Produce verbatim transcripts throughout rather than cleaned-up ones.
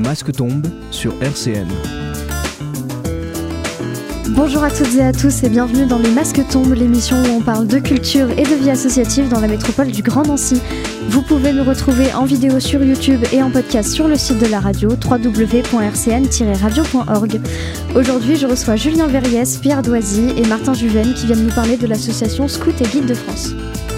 masque tombe sur R C N. Bonjour à toutes et à tous et bienvenue dans Les Masques tombent, l'émission où on parle de culture et de vie associative dans la métropole du Grand Nancy. Vous pouvez nous retrouver en vidéo sur YouTube et en podcast sur le site de la radio w w w point r c n tiret radio point org. Aujourd'hui, je reçois Julien Verriès, Pierre Doisy et Martin Juven qui viennent nous parler de l'association Scout et Guide de France.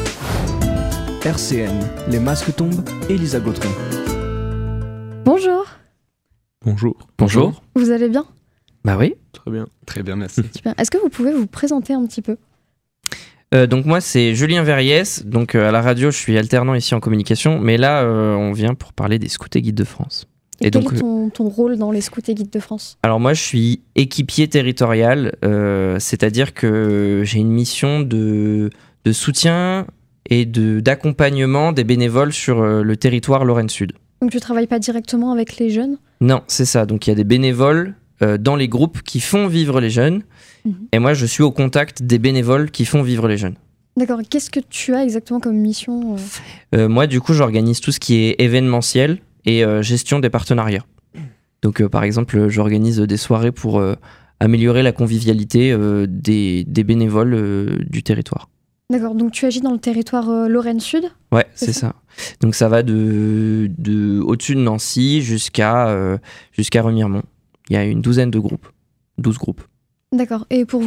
R C N, Les Masques tombent, Elisa Gautron. Bonjour. Bonjour. Bonjour. Vous allez bien ? Bah oui. Très bien. Très bien, merci. Super. Est-ce que vous pouvez vous présenter un petit peu ? Euh, donc moi c'est Julien Verriès, donc euh, à la radio je suis alternant ici en communication, mais là euh, on vient pour parler des Scouts et Guides de France. Et, et quel donc, est ton, ton rôle dans les Scouts et Guides de France ? Alors moi je suis équipier territorial, euh, c'est-à-dire que j'ai une mission de, de soutien et de, d'accompagnement des bénévoles sur euh, le territoire Lorraine Sud. Donc tu travailles pas directement avec les jeunes ? Non, c'est ça, donc il y a des bénévoles euh, dans les groupes qui font vivre les jeunes. Et moi, je suis au contact des bénévoles qui font vivre les jeunes. D'accord. Qu'est-ce que tu as exactement comme mission ? euh... Euh, Moi, du coup, j'organise tout ce qui est événementiel et euh, gestion des partenariats. Donc, euh, par exemple, j'organise des soirées pour euh, améliorer la convivialité euh, des, des bénévoles euh, du territoire. D'accord. Donc, tu agis dans le territoire euh, Lorraine Sud ? Ouais, c'est, c'est ça. ça. Donc, ça va de, de au-dessus de Nancy jusqu'à, euh, jusqu'à Remiremont. Il y a une douzaine de groupes. douze groupes. D'accord. Et pour vous ?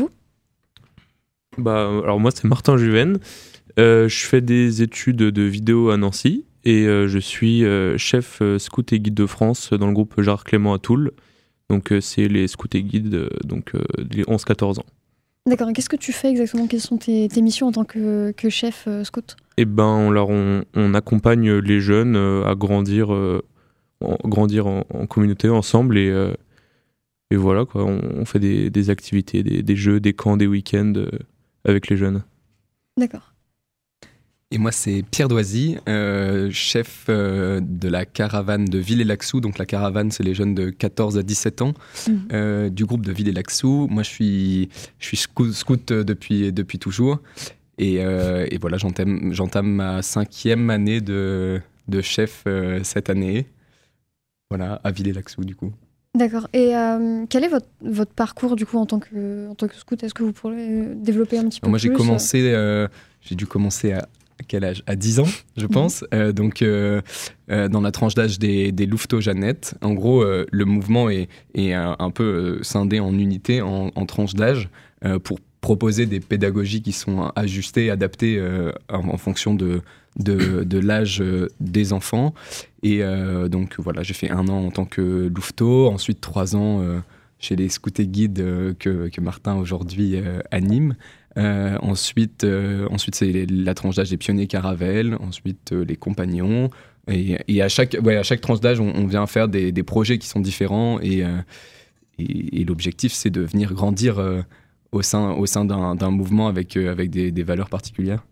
Bah, alors moi c'est Martin Juven, euh, je fais des études de vidéo à Nancy et euh, je suis euh, chef euh, Scout et Guide de France dans le groupe Gérard Clément à Toul. Donc euh, c'est les Scouts et Guides euh, donc, euh, des onze quatorze ans. D'accord, et qu'est-ce que tu fais exactement ? Quelles sont tes, tes missions en tant que, que chef euh, scout ? Et ben on, leur, on, on accompagne les jeunes euh, à grandir, euh, en, grandir en, en communauté ensemble et, euh, et voilà quoi, on, on fait des, des activités, des, des jeux, des camps, des week-ends euh, avec les jeunes. D'accord. Et moi, c'est Pierre Doisy, euh, chef euh, de la caravane de Villers-Lacsou. Donc la caravane, c'est les jeunes de quatorze à dix-sept ans, mmh. euh, du groupe de Villers-Lacsou. Moi, je suis, je suis scout, scout depuis, depuis toujours. Et, euh, et voilà, j'entame, j'entame ma cinquième année de, de chef euh, cette année. Voilà, à Villers-Lacsou, du coup. D'accord. Et euh, quel est votre, votre parcours, du coup, en tant que, en tant que scout ? Est-ce que vous pourrez développer un petit peu Alors moi, plus ? Moi, j'ai commencé... Euh, j'ai dû commencer à... À quel âge ? À dix ans, je pense. Mmh. Euh, donc, euh, euh, dans la tranche d'âge des, des Louveteaux-Jeannettes. En gros, euh, le mouvement est, est un, un peu euh, scindé en unités, en, en tranches d'âge, euh, pour proposer des pédagogies qui sont ajustées, adaptées euh, en, en fonction de, de, de l'âge euh, des enfants. Et euh, donc, voilà, j'ai fait un an en tant que Louveteau, ensuite trois ans euh, chez les Scouts et Guides euh, que, que Martin aujourd'hui euh, anime. Euh, ensuite, euh, ensuite c'est la tranche d'âge des pionniers Caravelle, ensuite euh, les compagnons. Et, et à, chaque, ouais, à chaque tranche d'âge, on, on vient faire des, des projets qui sont différents. Et, euh, et, et l'objectif, c'est de venir grandir euh, au sein, au sein d'un, d'un mouvement avec, euh, avec des, des valeurs particulières.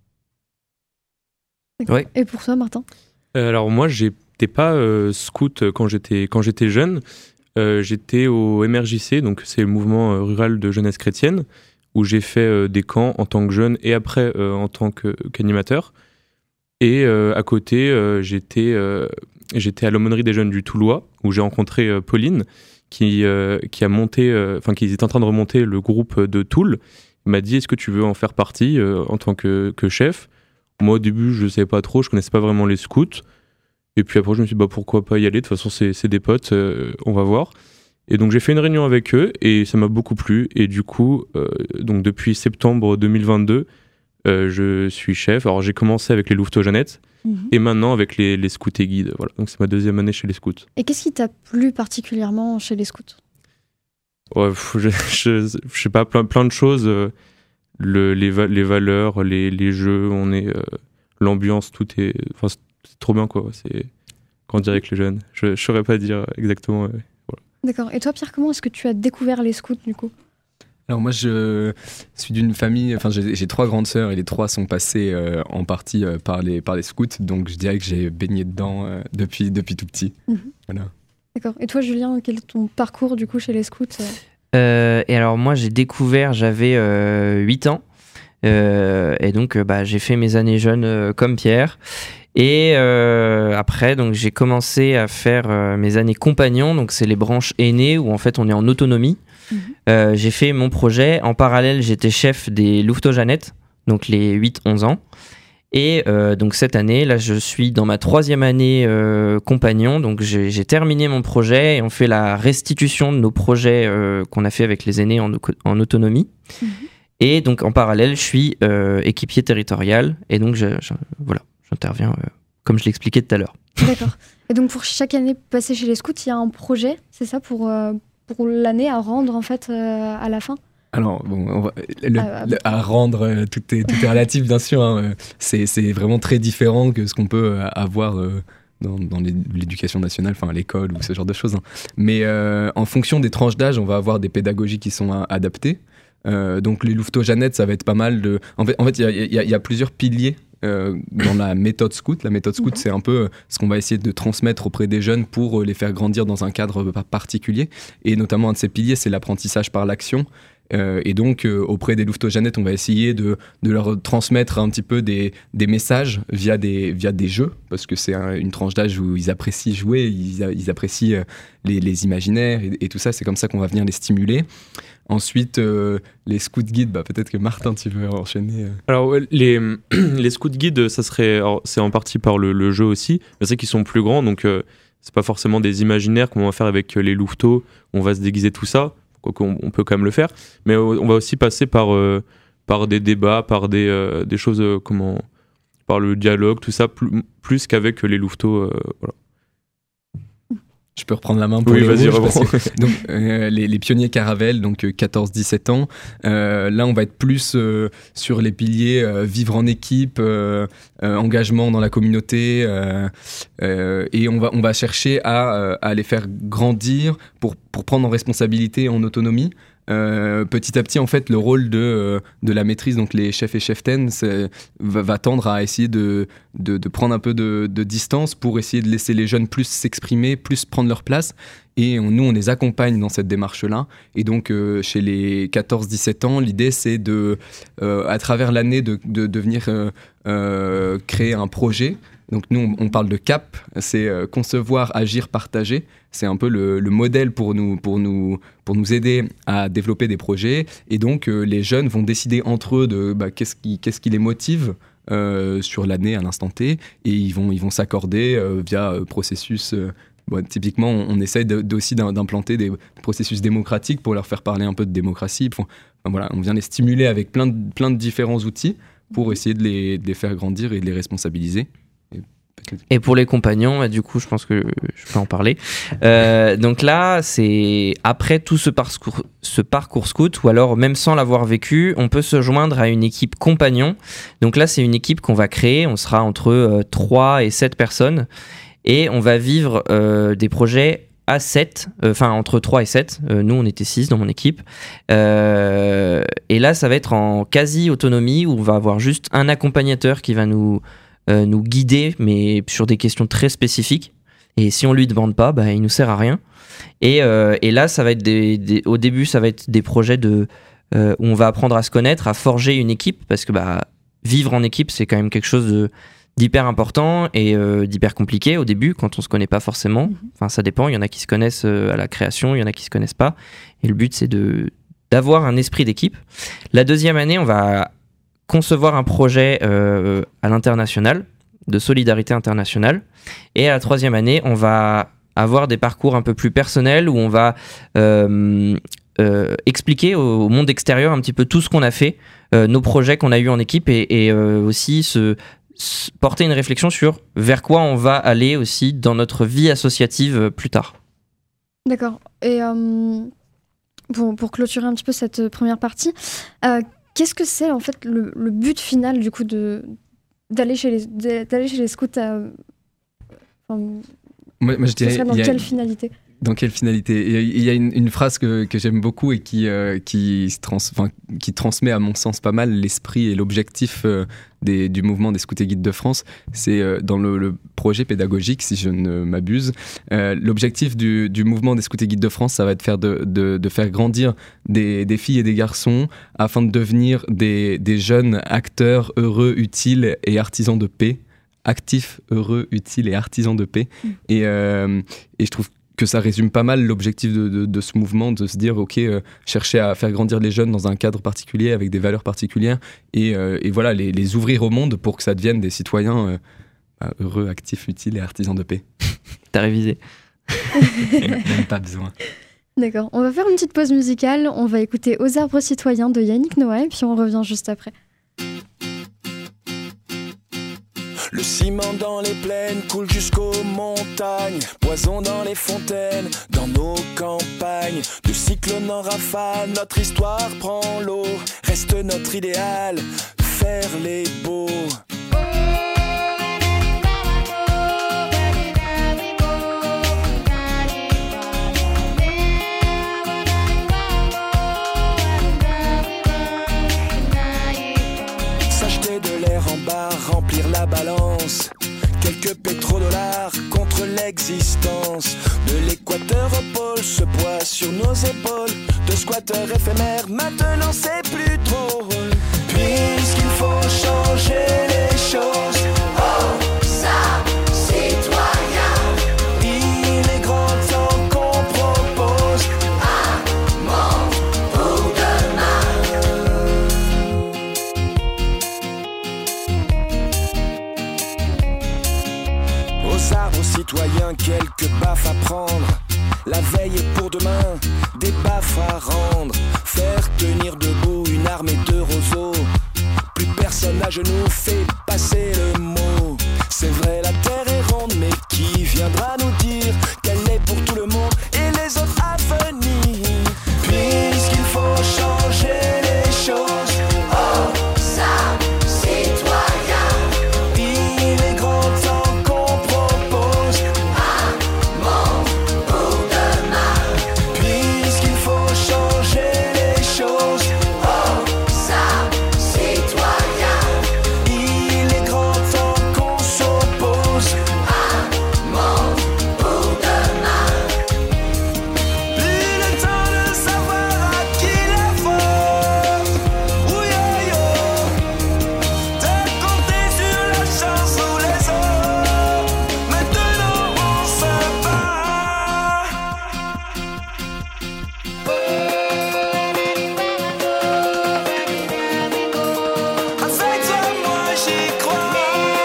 Ouais. Et pour toi, Martin ? euh, Alors moi, j'étais pas euh, scout quand j'étais, quand j'étais jeune. Euh, j'étais au M R J C, donc c'est le mouvement rural de jeunesse chrétienne, où j'ai fait euh, des camps en tant que jeune et après euh, en tant que, qu'animateur. Et euh, à côté, euh, j'étais, euh, j'étais à l'aumônerie des jeunes du Toulois, où j'ai rencontré euh, Pauline, qui, euh, qui a monté, enfin euh, qui était en train de remonter le groupe de Toul. Elle m'a dit, est-ce que tu veux en faire partie euh, en tant que, que chef ? Moi, au début, je ne savais pas trop, je ne connaissais pas vraiment les scouts. Et puis après, je me suis dit, bah, pourquoi pas y aller ? De toute façon, c'est, c'est des potes, euh, on va voir. Et donc j'ai fait une réunion avec eux et ça m'a beaucoup plu. Et du coup, euh, donc depuis septembre deux mille vingt-deux, euh, je suis chef. Alors j'ai commencé avec les Louveteaux-Jeannettes mmh. et maintenant avec les, les Scouts et Guides. Voilà. Donc c'est ma deuxième année chez les Scouts. Et qu'est-ce qui t'a plu particulièrement chez les Scouts ? Ouais, je, je, je sais pas, plein, plein de choses. Le, les, va, les valeurs, les, les jeux, on est, euh, l'ambiance, tout est, enfin, c'est, c'est trop bien quoi. C'est grandir avec les jeunes. Je ne saurais pas dire exactement. Euh, D'accord. Et toi, Pierre, comment est-ce que tu as découvert les scouts, du coup ? Alors moi, je suis d'une famille... Enfin, j'ai, j'ai trois grandes sœurs et les trois sont passées euh, en partie euh, par, les, par les scouts. Donc, je dirais que j'ai baigné dedans euh, depuis, depuis tout petit. Mmh. Voilà. D'accord. Et toi, Julien, quel est ton parcours, du coup, chez les scouts ? euh, Et alors, moi, j'ai découvert, j'avais euh, huit ans. Euh, et donc, euh, bah, j'ai fait mes années jeunes euh, comme Pierre. Et euh, après, donc, j'ai commencé à faire euh, mes années compagnons, donc c'est les branches aînées où en fait on est en autonomie. Mmh. Euh, j'ai fait mon projet. En parallèle, j'étais chef des Louveteaux Jeannette, donc les huit onze ans. Et euh, donc cette année, là, je suis dans ma troisième année euh, compagnon. Donc j'ai, j'ai terminé mon projet et on fait la restitution de nos projets euh, qu'on a fait avec les aînés en, en autonomie. Mmh. Et donc en parallèle, je suis euh, équipier territorial. Et donc je, je, voilà, j'interviens euh, comme je l'expliquais tout à l'heure. D'accord. Et donc pour chaque année passée chez les scouts, il y a un projet, c'est ça, pour, euh, pour l'année à rendre en fait euh, à la fin ? Alors, bon, on va, le, ah, le, à rendre, euh, tout, est, tout est relatif, bien sûr. Hein, c'est, c'est vraiment très différent que ce qu'on peut avoir euh, dans, dans l'éducation nationale, enfin à l'école ou ce genre de choses. Hein. Mais euh, en fonction des tranches d'âge, on va avoir des pédagogies qui sont à, adaptées. Euh, donc, les Louveteaux Jeannette, ça va être pas mal de. En fait, en fait, il y, y, y a plusieurs piliers. Euh, dans la méthode scout. La méthode scout, mmh. c'est un peu ce qu'on va essayer de transmettre auprès des jeunes pour les faire grandir dans un cadre particulier. Et notamment, un de ces piliers, c'est l'apprentissage par l'action. Euh, et donc, euh, auprès des Louveteaux Jeannette, on va essayer de, de leur transmettre un petit peu des, des messages via des, via des jeux, parce que c'est un, une tranche d'âge où ils apprécient jouer, ils, ils apprécient les, les imaginaires et, et tout ça. C'est comme ça qu'on va venir les stimuler. Ensuite, euh, les scouts guides, bah, peut-être que Martin, tu veux enchaîner. Alors, les, les scouts guides, ça serait, alors, c'est en partie par le, le jeu aussi, mais c'est qu'ils sont plus grands, donc euh, c'est pas forcément des imaginaires qu'on va faire avec les louveteaux, on va se déguiser tout ça. On, on peut quand même le faire, mais on va aussi passer par, euh, par des débats, par des, euh, des choses, euh, comment, par le dialogue, tout ça, plus, plus qu'avec les louveteaux. Euh, voilà. Je peux reprendre la main pour oui, les vas-y, rouges, que, donc, euh, les, les pionniers Caravelle, donc quatorze dix-sept ans. Euh, là, on va être plus euh, sur les piliers euh, vivre en équipe, euh, euh, engagement dans la communauté, euh, euh, et on va, on va chercher à, à les faire grandir pour, pour prendre en responsabilité, en autonomie. Euh, petit à petit, en fait, le rôle de, euh, de la maîtrise, donc les chefs et cheftaines, va, va tendre à essayer de, de, de prendre un peu de, de distance pour essayer de laisser les jeunes plus s'exprimer, plus prendre leur place. Et on, nous, on les accompagne dans cette démarche-là. Et donc, euh, chez les quatorze dix-sept ans, l'idée, c'est de, euh, à travers l'année, de, de, de venir euh, euh, créer un projet. Donc nous, on parle de C A P, c'est euh, concevoir, agir, partager. C'est un peu le, le modèle pour nous, pour, nous, pour nous aider à développer des projets. Et donc, euh, les jeunes vont décider entre eux de bah, qu'est-ce qui, qu'est-ce qui les motive euh, sur l'année à l'instant T. Et ils vont, ils vont s'accorder euh, via euh, processus... Euh, bon, typiquement, on, on essaye de, de aussi d'implanter des processus démocratiques pour leur faire parler un peu de démocratie. Pour, enfin, voilà, on vient les stimuler avec plein de, plein de différents outils pour essayer de les, de les faire grandir et de les responsabiliser. Et pour les compagnons, du coup, je pense que je peux en parler. Euh, donc là, c'est après tout ce parcours, ce parcours scout, ou alors même sans l'avoir vécu, on peut se joindre à une équipe compagnon. Donc là, c'est une équipe qu'on va créer. On sera entre euh, trois et sept personnes. Et on va vivre euh, des projets à sept, enfin euh, entre trois et sept. Euh, nous, on était six dans mon équipe. Euh, et là, ça va être en quasi-autonomie, où on va avoir juste un accompagnateur qui va nous... Euh, nous guider, mais sur des questions très spécifiques. Et si on lui demande pas, bah, il nous sert à rien. Et, euh, et là, ça va être des, des, au début, ça va être des projets de, euh, où on va apprendre à se connaître, à forger une équipe, parce que bah, vivre en équipe, c'est quand même quelque chose de, d'hyper important et euh, d'hyper compliqué au début, quand on se connaît pas forcément. Enfin, ça dépend. Il y en a qui se connaissent à la création, il y en a qui se connaissent pas. Et le but, c'est de, d'avoir un esprit d'équipe. La deuxième année, on va concevoir un projet euh, à l'international, de solidarité internationale. Et à la troisième année, on va avoir des parcours un peu plus personnels où on va euh, euh, expliquer au, au monde extérieur un petit peu tout ce qu'on a fait, euh, nos projets qu'on a eus en équipe et, et euh, aussi se, se porter une réflexion sur vers quoi on va aller aussi dans notre vie associative plus tard. D'accord. Et euh, pour, pour clôturer un petit peu cette première partie, euh, qu'est-ce que c'est en fait le, le but final du coup de, d'aller, chez les, d'aller chez les scouts à, enfin, moi, moi, je dirais, ce serait dans a, quelle finalité Dans quelle finalité Il y a une, une phrase que, que j'aime beaucoup et qui, euh, qui, trans, qui transmet à mon sens pas mal l'esprit et l'objectif euh, des, du mouvement des scouts et guides de France. C'est euh, dans le, le projet pédagogique, si je ne m'abuse. Euh, l'objectif du, du mouvement des scouts et guides de France, ça va être faire de, de, de faire grandir des, des filles et des garçons afin de devenir des, des jeunes acteurs heureux, utiles et artisans de paix actifs, heureux, utiles et artisans de paix. Mmh. Et, euh, et je trouve que ça résume pas mal l'objectif de, de, de ce mouvement, de se dire, ok, euh, chercher à faire grandir les jeunes dans un cadre particulier, avec des valeurs particulières, et, euh, et voilà, les, les ouvrir au monde pour que ça devienne des citoyens euh, bah, heureux, actifs, utiles et artisans de paix. T'as révisé. Même pas besoin. D'accord, on va faire une petite pause musicale, on va écouter Aux arbres citoyens de Yannick Noah, et puis on revient juste après. Le ciment dans les plaines coule jusqu'aux montagnes, poison dans les fontaines, dans nos campagnes. De cyclone en rafale, notre histoire prend l'eau. Reste notre idéal, faire les beaux. S'acheter de l'air en bar, remplir la balance. Quelques pétrodollars contre l'existence. De l'équateur au pôle, ce poids sur nos épaules. De squatteurs éphémères, maintenant c'est plus drôle. Puisqu'il faut changer les choses. Oh, ça, citoyen. Il est grand temps qu'on propose un monde pour demain. Aux arbres, aux citoyens, quelques baffes à prendre. La veille est pour demain, des baffes à rendre. Faire tenir debout une armée de roseaux. Plus personne à genoux fait passer le mot. C'est vrai, la terre est ronde, mais qui viendra nous dire qu'elle est pour tout le monde et les autres à venir? Puisqu'il faut changer les choses. Oh, ça, citoyen. Il est grand temps qu'on propose un monde pour demain. Puisqu'il faut changer les choses. Oh, ça, citoyen. Il est grand temps qu'on s'oppose un monde pour demain. Plus le temps de savoir à qui la faute. Oui, yo, de compter sur la chance ou les autres. Maintenant on se bat. Avec toi, moi j'y crois.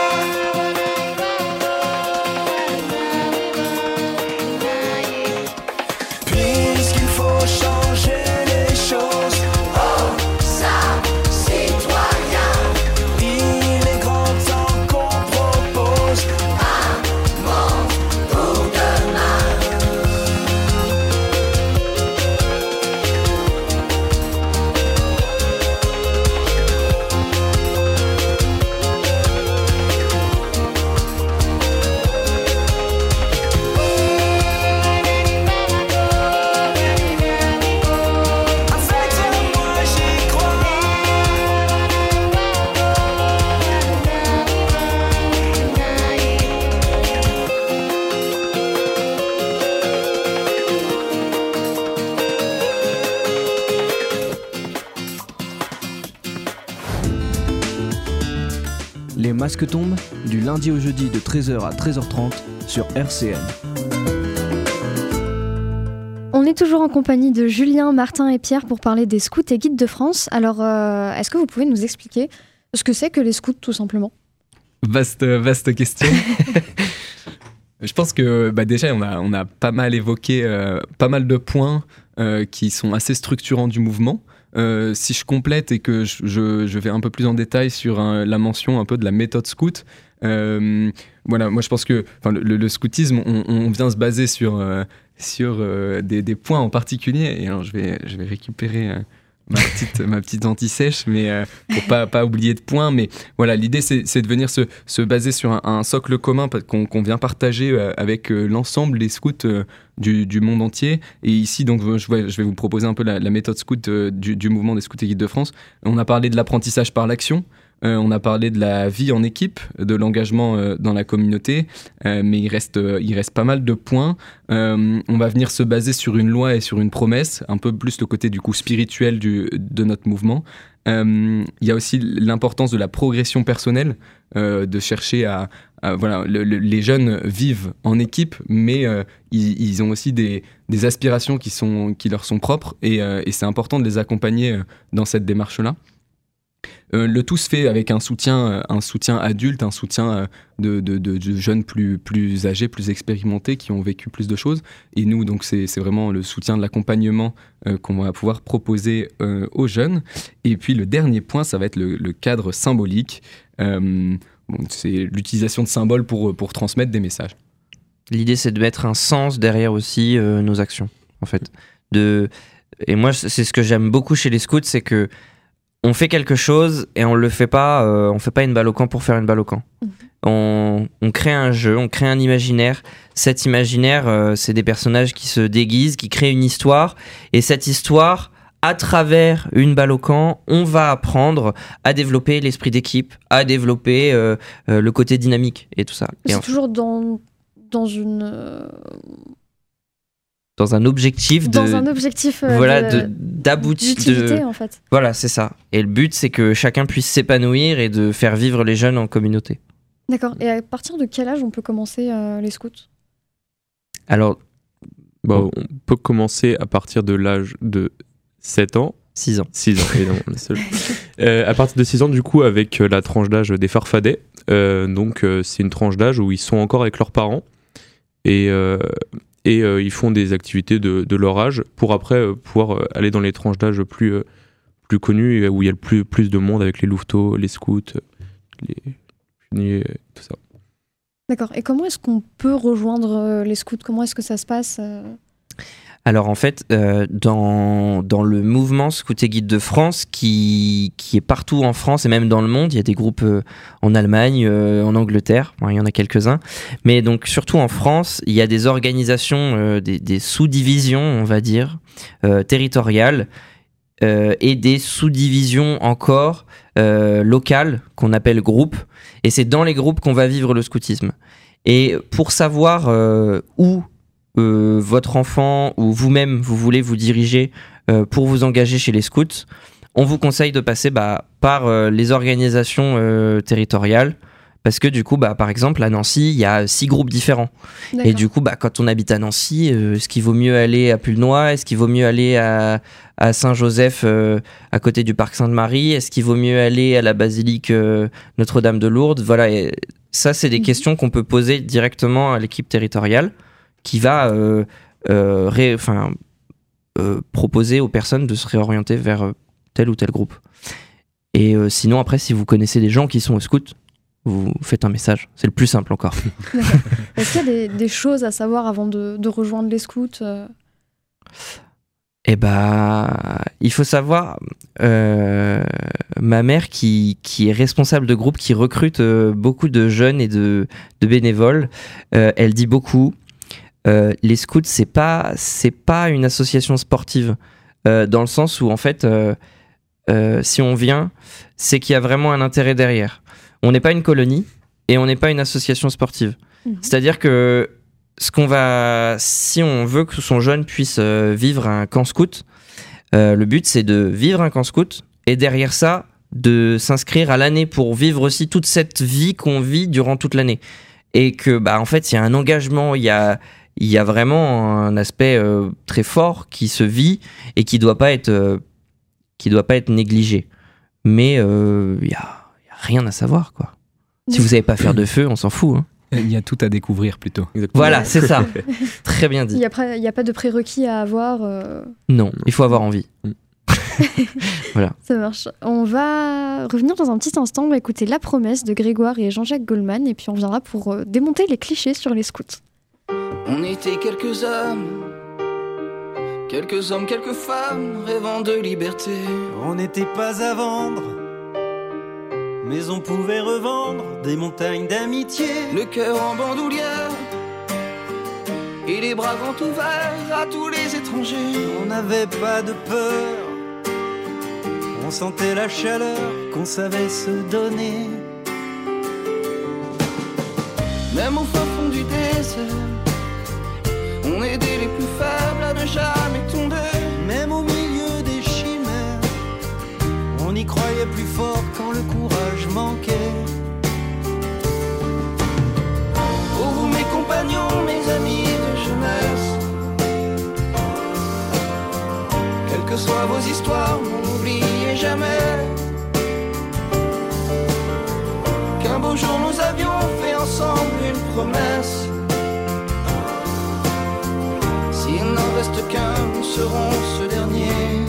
Puisqu'il faut changer les choses. Oh, ça, citoyen. Il est grand temps qu'on propose un monde pour demain. Avec toi, moi j'y crois. Les masques tombent, du lundi au jeudi de treize heures à treize heures trente sur R C N. On est toujours en compagnie de Julien, Martin et Pierre pour parler des scouts et guides de France. Alors, euh, est-ce que vous pouvez nous expliquer ce que c'est que les scouts, tout simplement? Vaste, vaste question. Je pense que bah, déjà, on a, on a pas mal évoqué euh, pas mal de points euh, qui sont assez structurants du mouvement. Euh, si je complète et que je, je, je vais un peu plus en détail sur un, la mention un peu de la méthode scout, euh, voilà, moi je pense que le, le, le scoutisme, on, on vient se baser sur, euh, sur euh, des, des points en particulier. Et alors je vais, je vais récupérer euh, ma petite, ma petite anti-sèche, mais euh, pour pas, pas oublier de points. Mais voilà, l'idée c'est, c'est de venir se, se baser sur un, un socle commun qu'on, qu'on vient partager euh, avec euh, l'ensemble des scouts euh, du, du monde entier. Et ici, donc, je vais, je vais vous proposer un peu la, la méthode scout euh, du, du mouvement des scouts et guides de France. On a parlé de l'apprentissage par l'action. Euh, on a parlé de la vie en équipe, de l'engagement euh, dans la communauté, euh, mais il reste, euh, il reste pas mal de points. Euh, on va venir se baser sur une loi et sur une promesse, un peu plus le côté du coup spirituel du, de notre mouvement. Euh, il y a aussi l'importance de la progression personnelle, euh, de chercher à... à voilà, le, le, les jeunes vivent en équipe, mais euh, ils, ils ont aussi des, des aspirations qui, sont, qui leur sont propres, et, euh, et c'est important de les accompagner dans cette démarche-là. Euh, le tout se fait avec un soutien, un soutien adulte, un soutien de, de, de, de jeunes plus, plus âgés, plus expérimentés, qui ont vécu plus de choses. Et nous, donc, c'est, c'est vraiment le soutien de l'accompagnement euh, qu'on va pouvoir proposer euh, aux jeunes. Et puis, le dernier point, ça va être le, le cadre symbolique. Euh, bon, c'est l'utilisation de symboles pour, pour transmettre des messages. L'idée, c'est de mettre un sens derrière aussi euh, nos actions, en fait. De... Et moi, c'est ce que j'aime beaucoup chez les scouts, c'est que on fait quelque chose et on le fait pas, euh, on fait pas une balle au camp pour faire une balle au camp. Mmh. On, on crée un jeu, on crée un imaginaire. Cet imaginaire, euh, c'est des personnages qui se déguisent, qui créent une histoire. Et cette histoire, à travers une balle au camp, on va apprendre à développer l'esprit d'équipe, à développer euh, euh, le côté dynamique et tout ça. C'est et en... toujours dans, dans une... Euh... dans un objectif de dans un objectif euh, voilà de, de d'aboutir d'utilité de... en fait. Voilà, c'est ça. Et le but, c'est que chacun puisse s'épanouir et de faire vivre les jeunes en communauté. D'accord. Et à partir de quel âge on peut commencer euh, les scouts? Alors, bon, on peut commencer à partir de l'âge de sept ans. six ans. six ans, évidemment. le seul. Euh, à partir de six ans, du coup, avec la tranche d'âge des farfadets. Euh, donc, euh, c'est une tranche d'âge où ils sont encore avec leurs parents. Et... Euh, et euh, ils font des activités de, de leur âge pour après euh, pouvoir euh, aller dans les tranches d'âge plus, euh, plus connues où il y a le plus, plus de monde avec les louveteaux, les scouts, les pionniers, tout ça. D'accord. Et comment est-ce qu'on peut rejoindre euh, les scouts? Comment est-ce que ça se passe euh... Alors en fait, euh, dans, dans le mouvement Scout et Guide de France, qui, qui est partout en France et même dans le monde, il y a des groupes euh, en Allemagne, euh, en Angleterre, bon, il y en a quelques-uns, mais donc surtout en France, il y a des organisations, euh, des, des sous-divisions, on va dire, euh, territoriales, euh, et des sous-divisions encore euh, locales, qu'on appelle groupes, et c'est dans les groupes qu'on va vivre le scoutisme. Et pour savoir euh, où Euh, votre enfant ou vous-même vous voulez vous diriger euh, pour vous engager chez les scouts, on vous conseille de passer bah, par euh, les organisations euh, territoriales, parce que du coup bah, par exemple à Nancy il y a six groupes différents. D'accord. Et du coup bah, quand on habite à Nancy, euh, est-ce qu'il vaut mieux aller à Pulnoy, est-ce qu'il vaut mieux aller à, à Saint-Joseph euh, à côté du parc Sainte-Marie, est-ce qu'il vaut mieux aller à la basilique euh, Notre-Dame de Lourdes, voilà. Et ça c'est des mmh. questions qu'on peut poser directement à l'équipe territoriale qui va euh, euh, ré, enfin, euh, proposer aux personnes de se réorienter vers euh, tel ou tel groupe. Et euh, sinon, après, si vous connaissez des gens qui sont au scout, vous faites un message. C'est le plus simple encore. Est-ce qu'il y a des, des choses à savoir avant de, de rejoindre les scouts euh... Eh bah, il faut savoir, euh, ma mère qui, qui est responsable de groupe, qui recrute euh, beaucoup de jeunes et de, de bénévoles, euh, elle dit beaucoup... Euh, les scouts, c'est pas, c'est pas une association sportive, euh, dans le sens où en fait, euh, euh, si on vient, c'est qu'il y a vraiment un intérêt derrière. On n'est pas une colonie et on n'est pas une association sportive. Mmh. C'est-à-dire que ce qu'on va, si on veut que son jeune puisse euh, vivre un camp scout, euh, le but c'est de vivre un camp scout et derrière ça, de s'inscrire à l'année pour vivre aussi toute cette vie qu'on vit durant toute l'année. Et que, bah, en fait, il y a un engagement, il y a il y a vraiment un aspect euh, très fort qui se vit et qui doit pas être euh, qui doit pas être négligé. Mais il euh, y, y a rien à savoir, quoi. Si vous savez pas faire de feu, on s'en fout. Hein. Il y a tout à découvrir plutôt. Exactement. Voilà, c'est ça. Très bien dit. Il y a, il y a pas de prérequis à avoir. Euh... Non, il faut avoir envie. Voilà. Ça marche. On va revenir dans un petit instant. On va écouter La Promesse de Grégoire et Jean-Jacques Goldman et puis on viendra pour euh, démonter les clichés sur les scouts. On était quelques hommes, quelques hommes, quelques femmes, rêvant de liberté. On n'était pas à vendre, mais on pouvait revendre des montagnes d'amitié. Le cœur en bandoulière et les bras grands ouverts à tous les étrangers. On n'avait pas de peur, on sentait la chaleur qu'on savait se donner. Même au fin fond du désert, on aidait les plus faibles à ne jamais tomber. Même au milieu des chimères, on y croyait. croyait plus fort quand le courage manquait. Oh vous mes compagnons, mes amis de jeunesse, quelles que soient vos histoires, n'oubliez jamais qu'un beau jour nous avions fait ensemble une promesse. S'il n'en reste qu'un, nous serons ce dernier.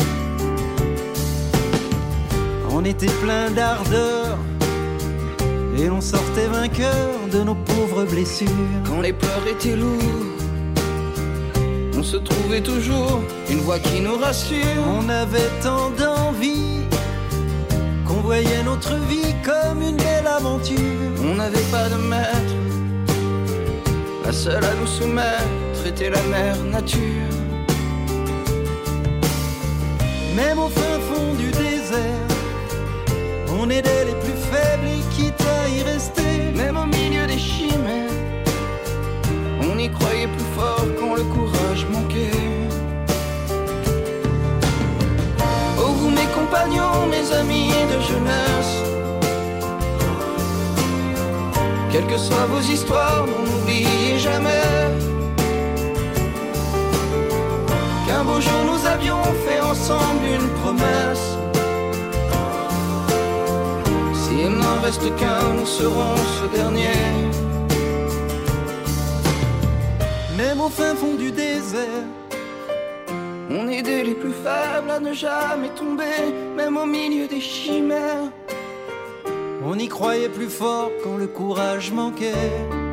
On était plein d'ardeur et l'on sortait vainqueur de nos pauvres blessures. Quand les pleurs étaient lourds, on se trouvait toujours une voix qui nous rassure. On avait tant d'envie qu'on voyait notre vie comme une belle aventure. On n'avait pas de maître, la seule à nous soumettre était la mère nature. Même au fin fond du désert, on aidait les plus faibles et quitte à y rester. Même au milieu des chimères, on y croyait plus fort quand le courage manquait. Oh vous mes compagnons, mes amis de jeunesse, quelles que soient vos histoires, n'oubliez jamais qu'un beau jour nous avions fait ensemble une promesse. S'il n'en reste qu'un, nous serons ce dernier. Même au fin fond du désert, on aidait les plus faibles à ne jamais tomber. Même au milieu des chimères, on y croyait plus fort quand le courage manquait.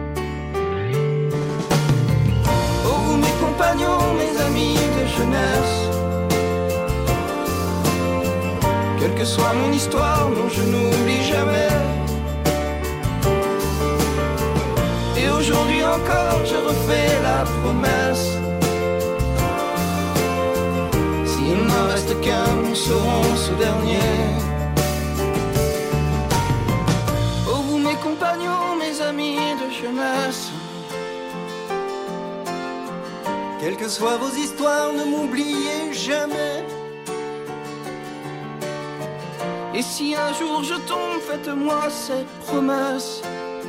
Oh vous mes compagnons, mes amis de jeunesse, quelle que soit mon histoire, non je n'oublie jamais. Et aujourd'hui encore je refais la promesse, s'il n'en reste qu'un, nous serons ce dernier. Oh vous mes compagnons, mes amis de jeunesse, quelles que soient vos histoires, ne m'oubliez jamais. Et si un jour je tombe, faites-moi cette promesse,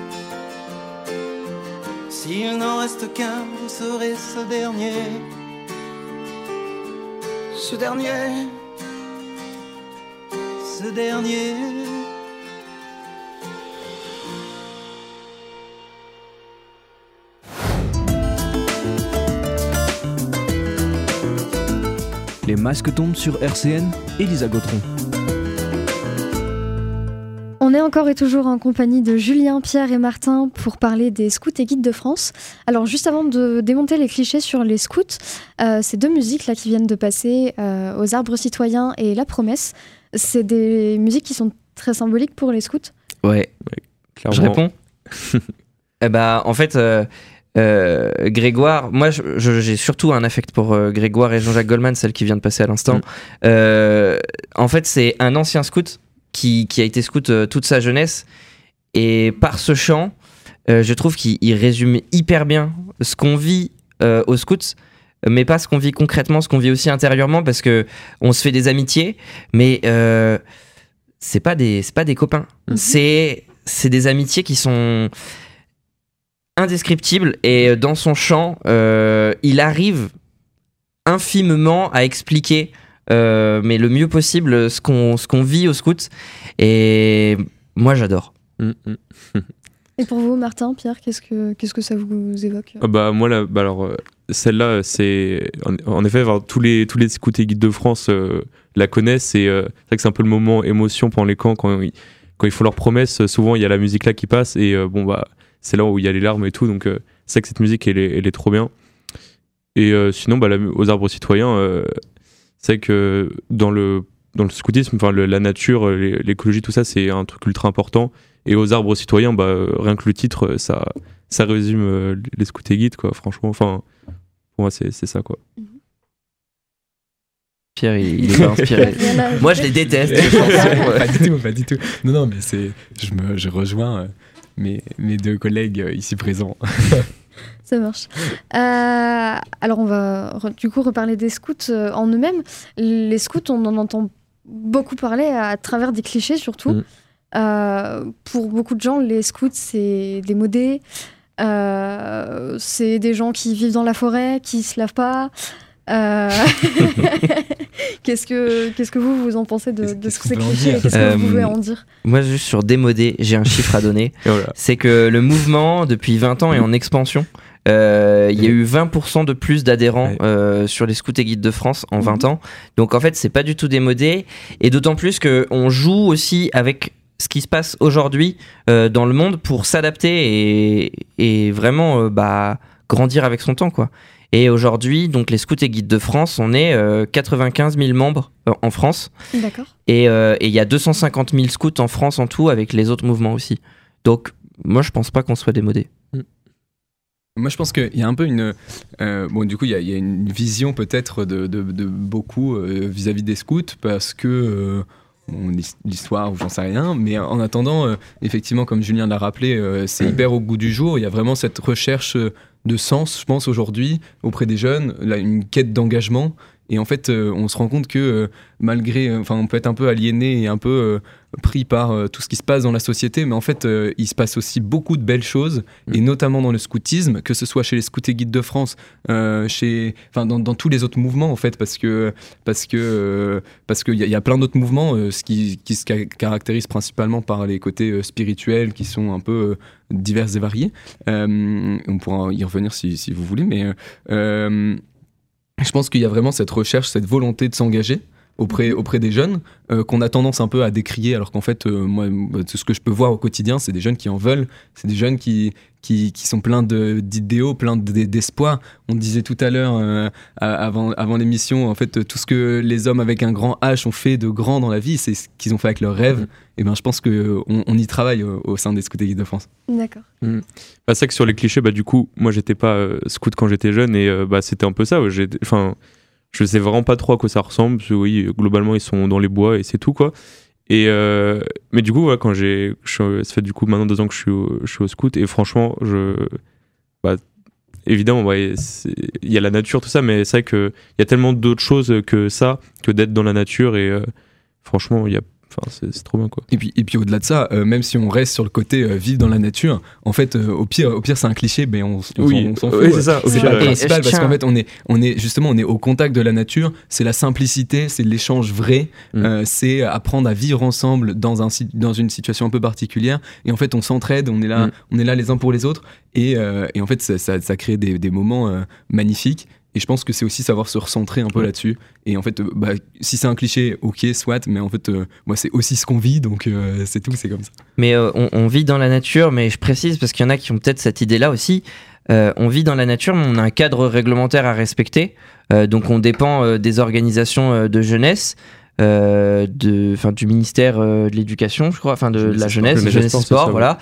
s'il n'en reste qu'un, vous serez ce dernier. Ce dernier, ce dernier. Les masques tombent sur R C N, Elisa Gautron. On est encore et toujours en compagnie de Julien, Pierre et Martin pour parler des scouts et guides de France. Alors juste avant de démonter les clichés sur les scouts, euh, ces deux musiques là qui viennent de passer, euh, Aux arbres citoyens et La promesse, c'est des musiques qui sont très symboliques pour les scouts. Ouais, Clairement. je réponds. Eh bah, en fait, euh, euh, Grégoire, moi je, je, j'ai surtout un affect pour euh, Grégoire et Jean-Jacques Goldman, celle qui vient de passer à l'instant. Mm. Euh, en fait, c'est un ancien scout qui, qui a été scout euh, toute sa jeunesse, et par ce chant, euh, je trouve qu'il il résume hyper bien ce qu'on vit euh, aux scouts, mais pas ce qu'on vit concrètement, ce qu'on vit aussi intérieurement, parce que on se fait des amitiés, mais euh, c'est pas des, c'est pas des copains, mm-hmm. c'est, c'est des amitiés qui sont indescriptible, et dans son chant euh, il arrive infimement à expliquer euh, mais le mieux possible ce qu'on, ce qu'on vit au scout, et moi j'adore. Mmh, mmh. Et pour vous Martin, Pierre, qu'est-ce que, qu'est-ce que ça vous évoque? Ah bah moi là, bah alors celle-là c'est en, en effet alors, tous les tous les scouts et guides de France euh, la connaissent, et euh, c'est vrai que c'est un peu le moment émotion pendant les camps quand ils, quand ils font leurs promesses, souvent il y a la musique là qui passe, et euh, bon bah c'est là où il y a les larmes et tout, donc euh, c'est vrai que cette musique elle est, elle est trop bien. Et euh, sinon bah, la, Aux arbres citoyens, euh, c'est vrai que dans le, dans le scoutisme, enfin, le, la nature, les, l'écologie, tout ça c'est un truc ultra important, et Aux arbres citoyens, bah, rien que le titre ça, ça résume euh, les scouts et guides quoi, franchement, enfin pour moi c'est, c'est ça quoi. Pierre il, il est pas inspiré. Moi je les déteste. Pas du tout, pas du tout. Non non, mais c'est, je, me, je rejoins euh, mes, mes deux collègues euh, ici présents. Ça marche. Euh, alors on va re, du coup reparler des scouts euh, en eux-mêmes. Les scouts, on en entend beaucoup parlé à travers des clichés surtout. Mmh. Euh, pour beaucoup de gens, les scouts, c'est démodé. Euh, c'est des gens qui vivent dans la forêt, qui se lavent pas. Euh... qu'est-ce que qu'est-ce que vous vous en pensez de, de ces clichés et qu'est-ce que euh, vous pouvez en dire? Moi, juste sur démodé, j'ai un chiffre à donner. Voilà. C'est que le mouvement depuis vingt ans est en expansion. Il euh, y a eu vingt pour cent de plus d'adhérents euh, sur les scouts et guides de France en vingt ans. Donc en fait, c'est pas du tout démodé, et d'autant plus qu'on joue aussi avec ce qui se passe aujourd'hui euh, dans le monde pour s'adapter et, et vraiment euh, bah, grandir avec son temps, quoi. Et aujourd'hui, donc les scouts et guides de France, on est euh, quatre-vingt-quinze mille membres euh, en France. D'accord. Et il euh, y a deux cent cinquante mille scouts en France en tout, avec les autres mouvements aussi. Donc moi, je pense pas qu'on soit démodé. Mm. Moi, je pense qu'il y a un peu une... Euh, bon, du coup, il y, y a une vision peut-être de, de, de beaucoup euh, vis-à-vis des scouts, parce que... Euh, bon, l'histoire ou j'en sais rien, mais en attendant, euh, effectivement, comme Julien l'a rappelé, euh, c'est hyper au goût du jour. Il y a vraiment cette recherche de sens, je pense, aujourd'hui, auprès des jeunes, là, une quête d'engagement. Et en fait, euh, on se rend compte que euh, malgré, enfin, on peut être un peu aliéné et un peu euh, pris par euh, tout ce qui se passe dans la société, mais en fait, euh, il se passe aussi beaucoup de belles choses, mmh. et notamment dans le scoutisme, que ce soit chez les Scouts et Guides de France, euh, chez, enfin, dans, dans tous les autres mouvements, en fait, parce que, parce que, euh, parce qu'il y, y a plein d'autres mouvements, euh, ce qui, qui se ca- caractérise principalement par les côtés euh, spirituels, qui sont un peu euh, divers et variés. Euh, on pourra y revenir si, si vous voulez, mais euh, je pense qu'il y a vraiment cette recherche, cette volonté de s'engager auprès, auprès des jeunes, euh, qu'on a tendance un peu à décrier, alors qu'en fait, euh, moi, ce que je peux voir au quotidien, c'est des jeunes qui en veulent, c'est des jeunes qui, qui, qui sont pleins de, d'idéaux, pleins de, d'espoir. On disait tout à l'heure, euh, avant, avant l'émission, en fait, tout ce que les hommes avec un grand H ont fait de grand dans la vie, c'est ce qu'ils ont fait avec leurs rêves. Mmh. Et ben, je pense qu'on on y travaille au, au sein des Scouts et Guides de France. D'accord. Mmh. Bah, c'est que sur les clichés, bah, du coup, moi, j'étais pas euh, scout quand j'étais jeune, et euh, bah, c'était un peu ça. Ouais, j'ai, enfin, je sais vraiment pas trop à quoi ça ressemble, parce que oui, globalement, ils sont dans les bois et c'est tout, quoi. Et euh, mais du coup, ouais, quand j'ai, je, ça fait du coup maintenant deux ans que je suis au, je suis au scout, et franchement, je, bah, évidemment, ouais, il y a la nature, tout ça, mais c'est vrai qu'il y a tellement d'autres choses que ça, que d'être dans la nature, et euh, franchement, il y a Enfin, c'est, c'est trop bien, quoi. Et puis, et puis au-delà de ça, euh, même si on reste sur le côté euh, vivre dans la nature, en fait, euh, au pire, au pire, c'est un cliché, mais on, on, oui. s'en, on s'en fout. Oui, c'est ça. C'est pas le principal, parce tiens... qu'en fait, on est, on est justement, on est au contact de la nature. C'est la simplicité, c'est l'échange vrai, mm. euh, c'est apprendre à vivre ensemble dans un dans une situation un peu particulière. Et en fait, on s'entraide, on est là, mm. on est là les uns pour les autres, et, euh, et en fait, ça, ça, ça crée des, des moments euh, magnifiques. Et je pense que c'est aussi savoir se recentrer un peu mmh. là-dessus. Et en fait, euh, bah, si c'est un cliché, ok, soit, mais en fait, euh, moi, c'est aussi ce qu'on vit, donc euh, c'est tout, c'est comme ça. Mais euh, on, on vit dans la nature, mais je précise, parce qu'il y en a qui ont peut-être cette idée-là aussi. Euh, on vit dans la nature, mais on a un cadre réglementaire à respecter. Euh, donc, on dépend euh, des organisations euh, de jeunesse. Euh, de, du ministère euh, de l'éducation, je crois, enfin de, de la jeunesse, jeunesse, jeunesse sport, sport ça, voilà.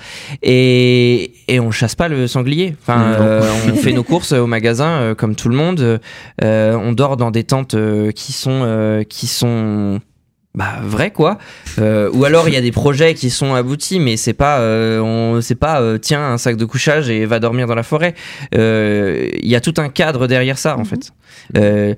Et, et on chasse pas le sanglier. Enfin, euh, on fait nos courses au magasin euh, comme tout le monde. Euh, on dort dans des tentes euh, qui sont euh, qui sont bah vraies, quoi. Euh, ou alors il y a des projets qui sont aboutis, mais c'est pas euh, on c'est pas euh, tiens un sac de couchage et va dormir dans la forêt. Il euh, y a tout un cadre derrière ça, en mm-hmm. fait. Euh,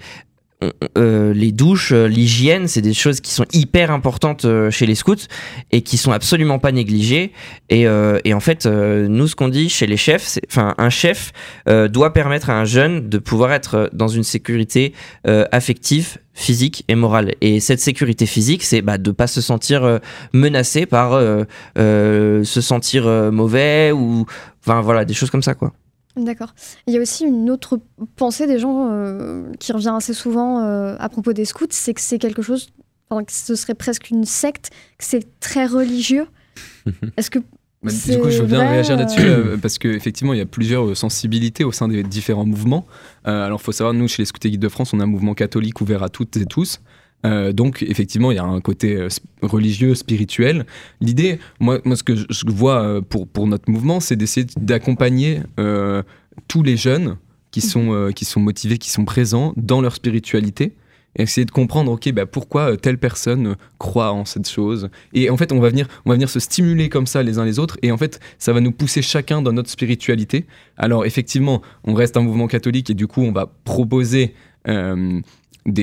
Euh, les douches, euh, l'hygiène, c'est des choses qui sont hyper importantes euh, chez les scouts et qui sont absolument pas négligées. Et, euh, et en fait, euh, nous, ce qu'on dit chez les chefs, c'est, enfin, un chef euh, doit permettre à un jeune de pouvoir être dans une sécurité euh, affective, physique et morale. Et cette sécurité physique, c'est bah, de pas se sentir euh, menacé par euh, euh, se sentir euh, mauvais ou, enfin voilà, des choses comme ça, quoi. D'accord. Il y a aussi une autre pensée des gens euh, qui revient assez souvent euh, à propos des scouts, c'est que c'est quelque chose, enfin, que ce serait presque une secte, que c'est très religieux. Est-ce que bah, du coup, je veux bien vrai, réagir là-dessus euh... parce qu'effectivement, il y a plusieurs sensibilités au sein des différents mouvements. Euh, alors, il faut savoir, nous, chez les Scouts et Guides de France, on a un mouvement catholique ouvert à toutes et tous. Euh, donc effectivement il y a un côté euh, religieux, spirituel. L'idée, moi, moi ce que je, je vois euh, pour, pour notre mouvement, c'est d'essayer d'accompagner euh, tous les jeunes qui sont, euh, qui sont motivés, qui sont présents dans leur spiritualité, et essayer de comprendre ok, bah, pourquoi telle personne croit en cette chose. Et en fait on va, venir, on va venir se stimuler comme ça les uns les autres, et en fait ça va nous pousser chacun dans notre spiritualité. Alors effectivement on reste un mouvement catholique, et du coup on va proposer euh, des,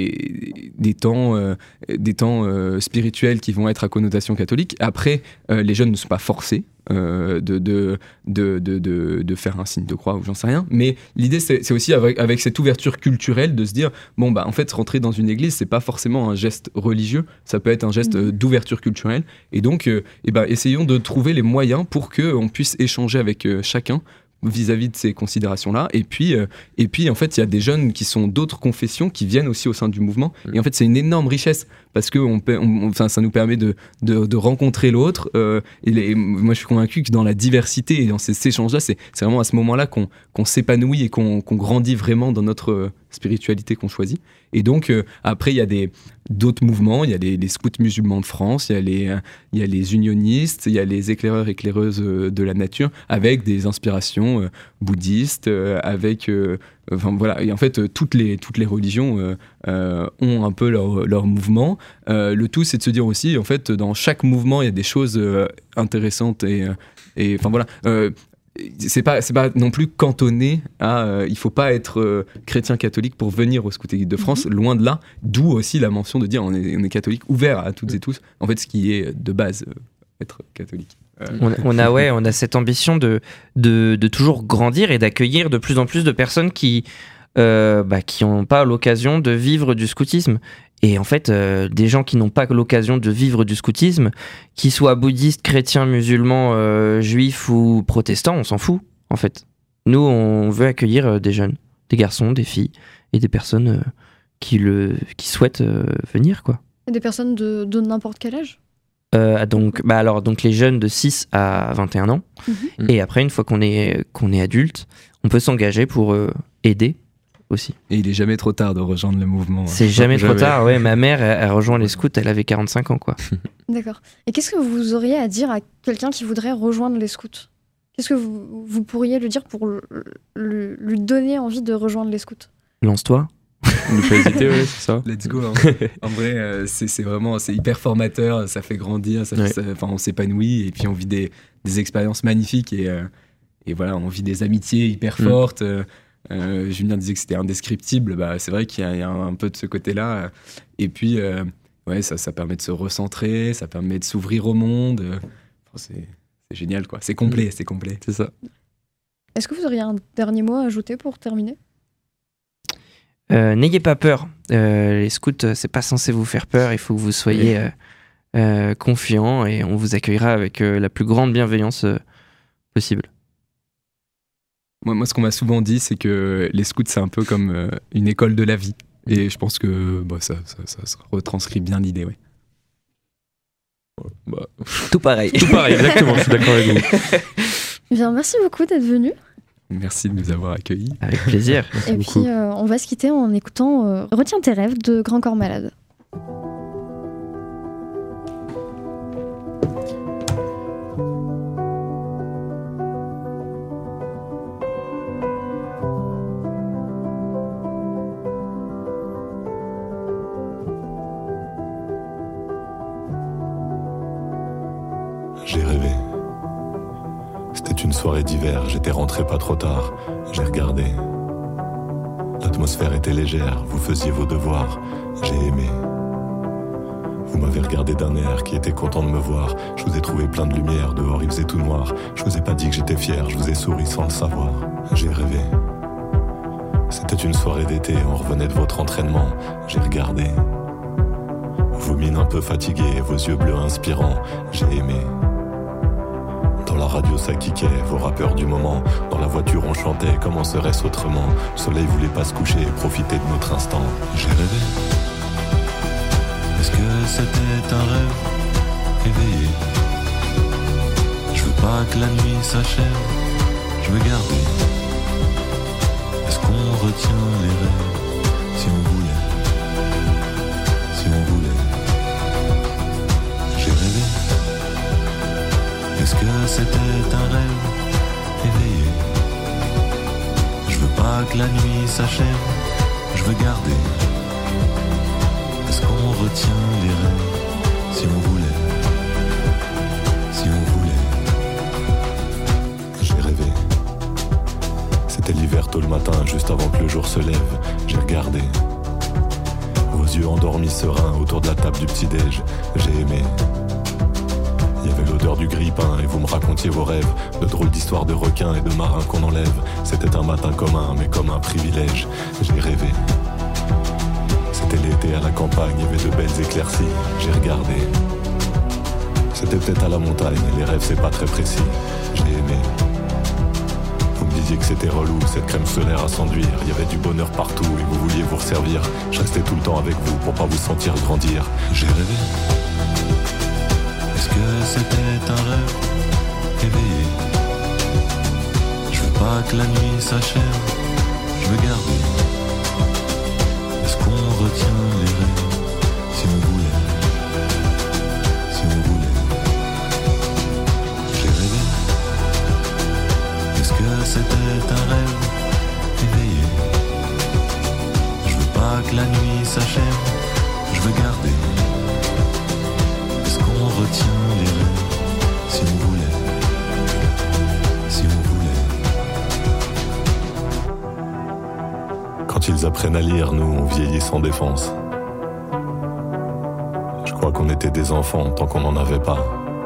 des, des temps, euh, des temps euh, spirituels qui vont être à connotation catholique. Après, euh, les jeunes ne sont pas forcés euh, de, de, de, de, de, de faire un signe de croix ou j'en sais rien. Mais l'idée, c'est, c'est aussi avec, avec cette ouverture culturelle de se dire, bon, bah, en fait, rentrer dans une église, c'est pas forcément un geste religieux, ça peut être un geste euh, d'ouverture culturelle. Et donc, euh, eh ben, essayons de trouver les moyens pour qu'on puisse échanger avec euh, chacun vis-à-vis de ces considérations-là. Et puis, euh, et puis, en fait, il y a des jeunes qui sont d'autres confessions qui viennent aussi au sein du mouvement. Et en fait, c'est une énorme richesse parce que on, on, enfin, ça nous permet de, de, de rencontrer l'autre. Euh, et les, moi, je suis convaincu que dans la diversité et dans ces échanges-là, c'est, c'est vraiment à ce moment-là qu'on, qu'on s'épanouit et qu'on, qu'on grandit vraiment dans notre spiritualité qu'on choisit. Et donc, euh, après, il y a des, d'autres mouvements. Il y a les, les scouts musulmans de France, il y a les, euh, il y a les unionistes, il y a les éclaireurs éclaireuses euh, de la nature, avec des inspirations euh, bouddhistes, euh, avec... Euh, enfin, voilà. Et en fait, euh, toutes, les, toutes les religions euh, euh, ont un peu leur, leur mouvement. Euh, le tout, c'est de se dire aussi, en fait, dans chaque mouvement, il y a des choses euh, intéressantes. Et, et enfin, voilà... Euh, c'est pas c'est pas non plus cantonné à euh, il faut pas être euh, chrétien catholique pour venir au Scout et Guide de France, mmh. loin de là, d'où aussi la mention de dire on est, on est catholique ouvert à toutes et tous, en fait ce qui est de base euh, être catholique. Euh... On, on a ouais on a cette ambition de de, de toujours grandir et d'accueillir de plus en plus de personnes qui euh, bah, qui n'ont pas l'occasion de vivre du scoutisme. Et en fait, euh, des gens qui n'ont pas l'occasion de vivre du scoutisme, qu'ils soient bouddhistes, chrétiens, musulmans, euh, juifs ou protestants, on s'en fout, en fait. Nous, on veut accueillir euh, des jeunes, des garçons, des filles, et des personnes euh, qui, le, qui souhaitent euh, venir, quoi. Et des personnes de, de n'importe quel âge euh, donc, bah alors, donc les jeunes de six à vingt et un ans. Mmh. Et après, une fois qu'on est, qu'on est adulte, on peut s'engager pour euh, aider. Aussi. Et il est jamais trop tard de rejoindre le mouvement. C'est jamais, jamais trop tard, ouais. Ma mère, elle, elle rejoint les scouts, elle avait quarante-cinq ans, quoi. D'accord. Et qu'est-ce que vous auriez à dire à quelqu'un qui voudrait rejoindre les scouts ? Qu'est-ce que vous, vous pourriez lui dire pour le, le, lui donner envie de rejoindre les scouts ? Lance-toi. Ne pas hésiter, ouais, c'est ça. Let's go. Hein. En vrai, euh, c'est, c'est vraiment c'est hyper formateur, ça fait grandir, ça, ouais. ça, ça, on s'épanouit et puis on vit des, des expériences magnifiques et, euh, et voilà, on vit des amitiés hyper fortes. Mm. Euh, Euh, Julien disait que c'était indescriptible, bah, c'est vrai qu'il y a, il y a un peu de ce côté-là. Et puis, euh, ouais, ça, ça permet de se recentrer, ça permet de s'ouvrir au monde. Enfin, c'est, c'est génial, quoi. C'est complet, mmh. c'est complet. C'est ça. Est-ce que vous auriez un dernier mot à ajouter pour terminer ? euh, N'ayez pas peur. Euh, les scouts, c'est pas censé vous faire peur. Il faut que vous soyez euh, euh, confiants et on vous accueillera avec euh, la plus grande bienveillance euh, possible. Moi, moi, ce qu'on m'a souvent dit, c'est que les scouts, c'est un peu comme euh, une école de la vie. Et je pense que bah, ça, ça, ça, ça retranscrit bien l'idée, ouais. Bah, tout pareil. Tout pareil, exactement, je suis d'accord avec vous. Bien, merci beaucoup d'être venu. Merci de nous avoir accueillis. Avec plaisir. Et puis, euh, on va se quitter en écoutant euh, Retiens tes rêves de Grand Corps Malade. J'ai rêvé. C'était une soirée d'hiver, j'étais rentré pas trop tard. J'ai regardé. L'atmosphère était légère, vous faisiez vos devoirs. J'ai aimé. Vous m'avez regardé d'un air qui était content de me voir. Je vous ai trouvé plein de lumière, dehors il faisait tout noir. Je vous ai pas dit que j'étais fier, je vous ai souri sans le savoir. J'ai rêvé. C'était une soirée d'été, on revenait de votre entraînement. J'ai regardé. Vos mines un peu fatiguées, vos yeux bleus inspirants. J'ai aimé. Dans la radio ça kickait, vos rappeurs du moment. Dans la voiture on chantait, comment serait-ce autrement? Le soleil voulait pas se coucher, profiter de notre instant. J'ai rêvé. Est-ce que c'était un rêve éveillé? Je veux pas que la nuit s'achève, je veux garder. Est-ce qu'on retient les rêves? Si on voulait, si on voulait. J'ai rêvé. Est-ce que c'était un rêve éveillé? Je veux pas que la nuit s'achève, je veux garder. Est-ce qu'on retient les rêves? Si on voulait, si on voulait. J'ai rêvé. C'était l'hiver tôt le matin, juste avant que le jour se lève. J'ai regardé. yeux endormis sereins autour de la table du petit-déj. J'ai aimé. Il y avait l'odeur du grille-pain et vous me racontiez vos rêves, de drôles d'histoires de requins et de marins qu'on enlève. C'était un matin commun, mais comme un privilège. J'ai rêvé. C'était l'été à la campagne, il y avait de belles éclaircies. J'ai regardé. C'était peut-être à la montagne, les rêves c'est pas très précis. J'ai aimé. Vous me disiez que c'était relou, cette crème solaire à s'enduire. Il y avait du bonheur partout et vous vouliez vous resservir. Je restais tout le temps avec vous pour pas vous sentir grandir. J'ai rêvé. Est-ce que c'était un rêve éveillé? Je veux pas que la nuit s'achève, je veux garder. Est-ce qu'on retient les rêves si on voulait? Si on voulait. J'ai rêvé. Est-ce que c'était un rêve éveillé? Je veux pas que la nuit s'achève, je veux garder. Est-ce qu'on retient les rêves si on voulait? Si on voulait. Quand ils apprennent à lire, nous on vieillit sans défense. Je crois qu'on était des enfants tant qu'on n'en avait pas.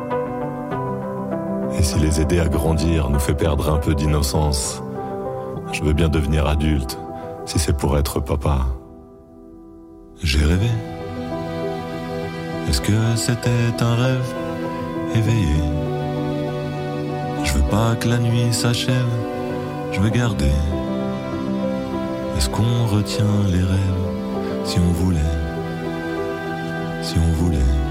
Et si les aider à grandir nous fait perdre un peu d'innocence, je veux bien devenir adulte si c'est pour être papa. J'ai rêvé. Est-ce que c'était un rêve éveillé? Je veux pas que la nuit s'achève, je veux garder. Est-ce qu'on retient les rêves si on voulait? Si on voulait.